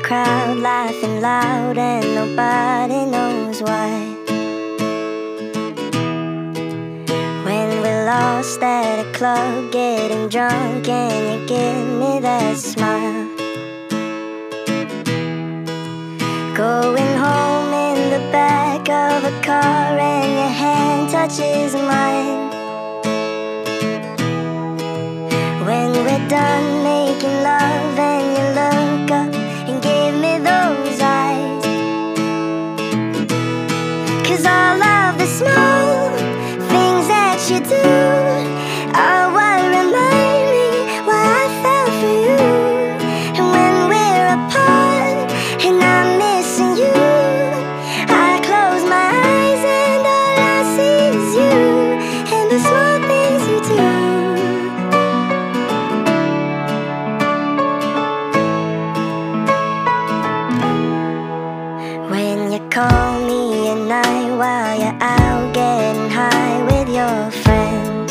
crowd laughing loud and nobody knows why. When we're lost at a club getting drunk and you give me that smile. Going home in the back of a car and your hand touches mine. When we're done making love and you look up and give me those eyes. 'Cause all of the small things that you do are what remind me why I fell for you. And when we're apart and I'm missing you, I close my eyes and all I see is you and the small things you do. When you call me at night while you're out getting high with your friends.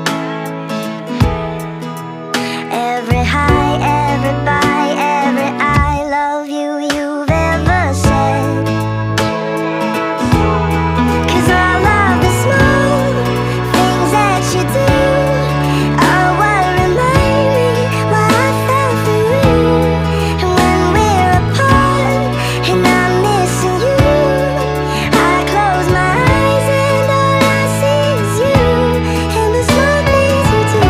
Every high, every bye, every I love you you've ever said. 'Cause all of the small things that you do are what remind me why I fell for you. And when we're apart and I'm missing you, I close my eyes and all I see is you and the small things you do.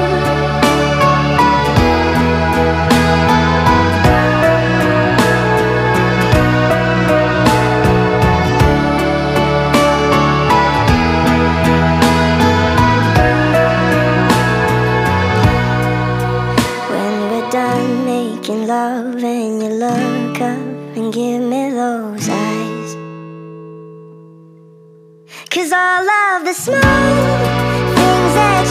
When we're done making love and you look up and give me those eyes. 'Cause all of the small things that